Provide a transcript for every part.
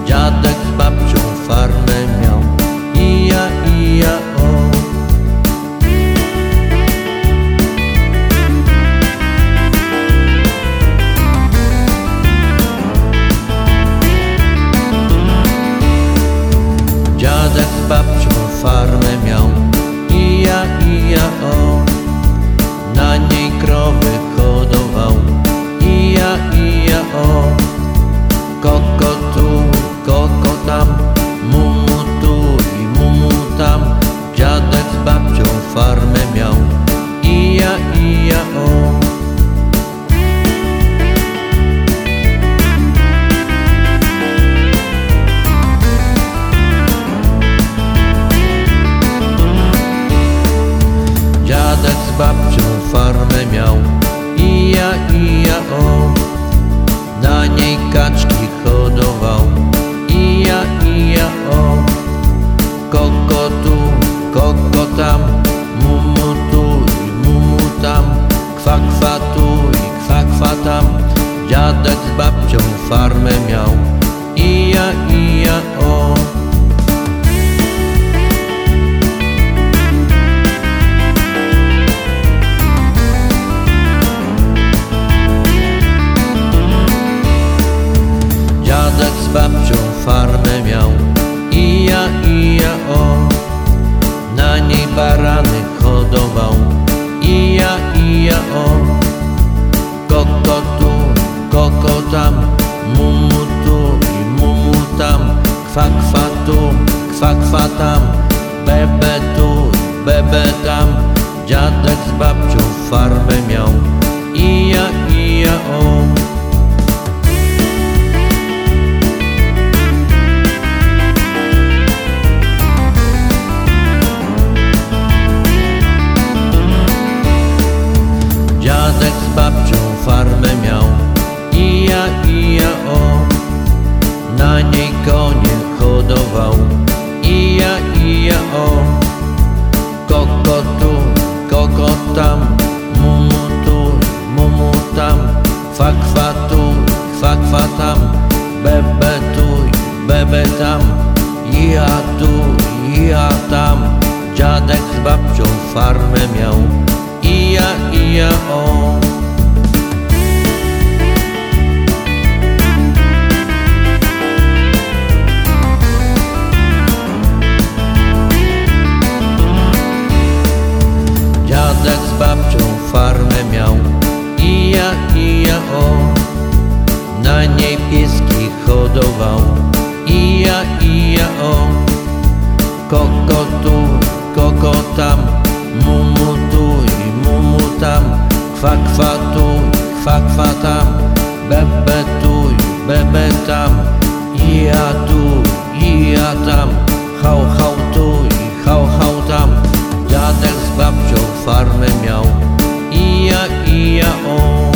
Dziadek z babcią farmę miał, ija, o. Dziadek z babcią farmę miał, ija, o. Na niej krowy hodował, ija, o. Koko tu, koko tam, mumu tu i mumu tam. Dziadek z babcią farmę miał, ija, o. Dziadek z babcią farmę miał, ija, o. Na niej kaczki hodował, ija, o. Koko tu, koko tam, mumu tu i mumu tam. Kwa, kwa tu i kwa, kwa tam. Dziadek z babcią farmę miał, ija, o. Dziadek z babcią farmę miał, ija, o. Na niej barany hodował, ija, o. Koko tu, koko tam, mumu tu i mumu tam. Kwa, kwa tu, kwa, kwa tam. Bebe tu, bebe tam. Dziadek z babcią farmę miał, ija, o. Dziadek z babcią farmę miał, ija, o. Na niej konie hodował, ija, o. Koko tu, koko tam, mumu tu, mumu tam. Kwa, kwa tu, kwa, kwa tam. Bebe tu, bebe tam. Ija tu, ija tam. Dziadek z babcią farmę miał, ija, o. Dziadek z babcią farmę miał, ija, o. Na niej pieski hodował, ija, o. Koko tu, koko tam, mumu tu i mumu tam. Kwa, kwa tu, kwa, kwa tam. Bebe tu i bebe tam. Ija tu, ija tam. Hał, hał tu i hał, hał tam. Dziadek z babcią farmę miał, ija, o.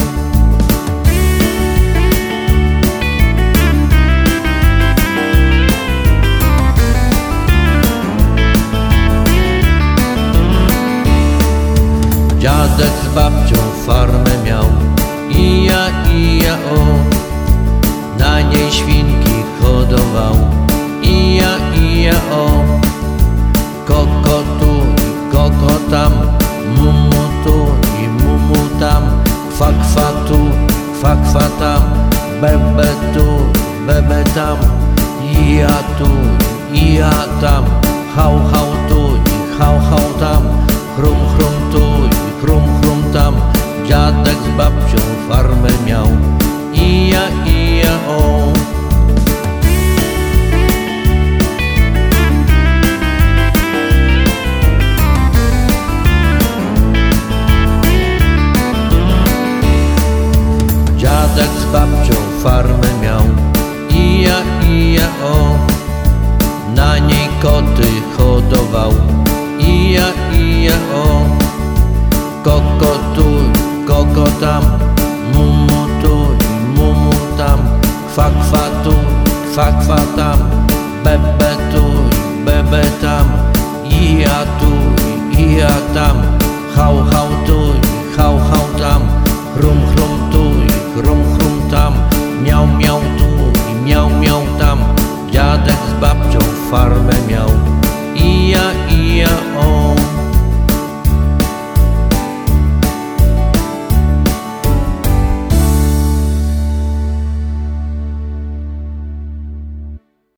Dziadek z babcią farmę miał, ija, o. Na niej świnki hodował, ija, o. Koko tu, koko tam, mumu tu i mumu tam. Kwa, kwa tu, kwa, kwa tam. Bebe tu, bebe tam. Ija tu, ija tam. Hał, hał tu i hał, hał tam. Chrum, chrum tu i chrum, chrum tam. Dziadek z babcią farmę miał, ija, o. Dziadek z babcią farmę miał, ija, o. Na niej koty hodował, ija, o. Koko tu, koko tam, mumu tu i mumu tam. Kwa, kwa tu, kwa, kwa tam. Bebe tu i bebe tam. Ija tu i ija tam. Hał, hał